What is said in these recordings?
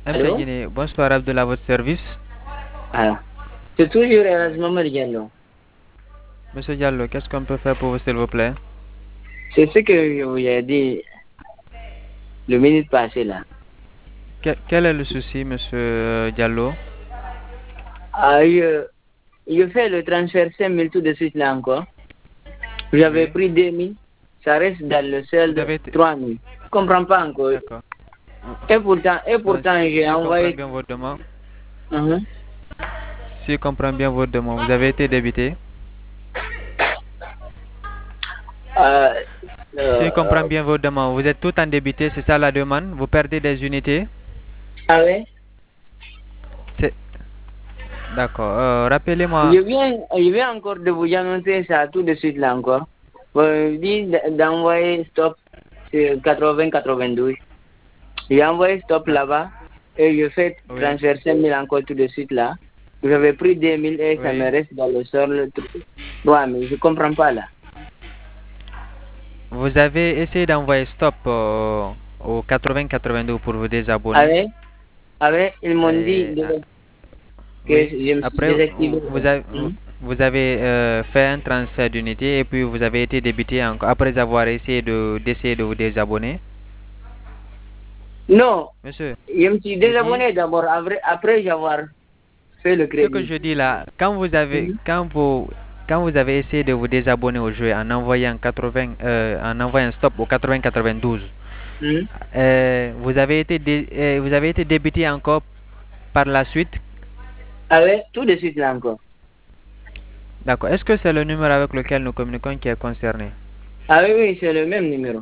MTN Allô? Guinée, bonsoir Abdullah, à votre service. Ah. C'est toujours Erasmus Diallo. Monsieur Diallo, qu'est-ce qu'on peut faire pour vous, s'il vous plaît? C'est ce que je vous ai dit le minute passée là. Quel est le souci, monsieur Diallo? Ah, je fais le transfert 5 000 tout de suite là encore. J'avais Oui. pris 2 000. Ça reste dans le Vous solde avez été... 3 000. Je ne comprends pas encore. D'accord. Et pourtant Si j'ai je comprends envoyé. bien votre demande, Mhm. si je comprends bien votre demande, vous avez été débité. Euh, Si je comprends euh, bien votre demande, vous êtes tout en débité, c'est ça la demande? Vous perdez des unités? ah ouais? C'est... D'accord. Je Rappelez-moi. viens, je viens encore de vous annoncer ça tout de suite là encore. Vous dit d'envoyer stop sur 80-92. J'ai envoyé stop D'accord. là-bas et je fais Oui. transfert 5 000 encore tout de suite là. J'avais pris 2 000 et ça me Oui. reste dans le sol 3 000. Je ne comprends pas là. Vous avez essayé d'envoyer stop au 80-82 pour vous désabonner. Avec, ils m'ont dit Et, que oui. je me suis Après, désactivé. vous vous avez fait un transfert d'unité et puis vous avez été débité encore après avoir essayé d'essayer de vous désabonner. Non, Monsieur, je me suis je dis, désabonné d'abord après avoir fait le ce que crédit. je dis là, quand vous avez essayé de vous désabonner au jeu en envoyant en envoyant stop au 80-92, Mhm. vous avez été débité encore par la suite. Avec, tout de suite là encore. D'accord. Est-ce que c'est le numéro avec lequel nous communiquons qui est concerné? Ah oui, oui, c'est le même numéro.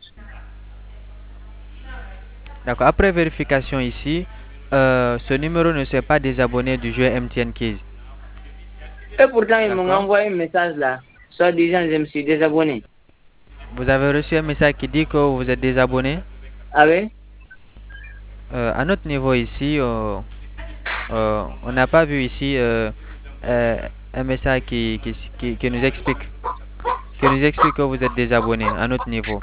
D'accord. Après vérification ici, ce numéro ne s'est pas désabonné du jeu MTN Keys. Et pourtant, ils m'ont D'accord. envoyé un message là, soit disant je me suis désabonné. Vous avez reçu un message qui dit que vous êtes désabonné. Ah oui? À notre niveau ici, on n'a pas vu ici euh, un message qui nous explique que vous êtes désabonné à notre niveau.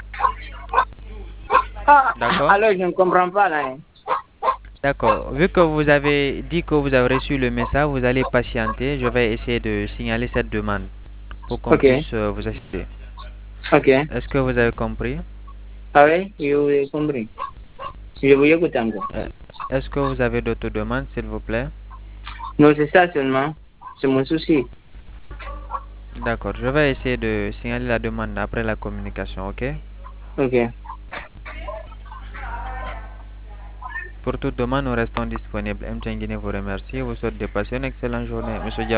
Ah, D'accord? alors je ne comprends pas là, hein. D'accord. Vu que vous avez dit que vous avez reçu le message, vous allez patienter. Je vais essayer de signaler cette demande pour qu'on Ok, puisse vous assister. ok. Est-ce que vous avez compris? Ah oui, je vous ai compris. Je vous écoute encore. Euh, Est-ce que vous avez d'autres demandes, s'il vous plaît? Non, c'est ça seulement. C'est mon souci. D'accord. Je vais essayer de signaler la demande après la communication, ok? Ok. Pour toute demande, nous restons disponibles. M. Guinée vous remercie. Vous souhaite de passer une excellente journée. Monsieur Diallo.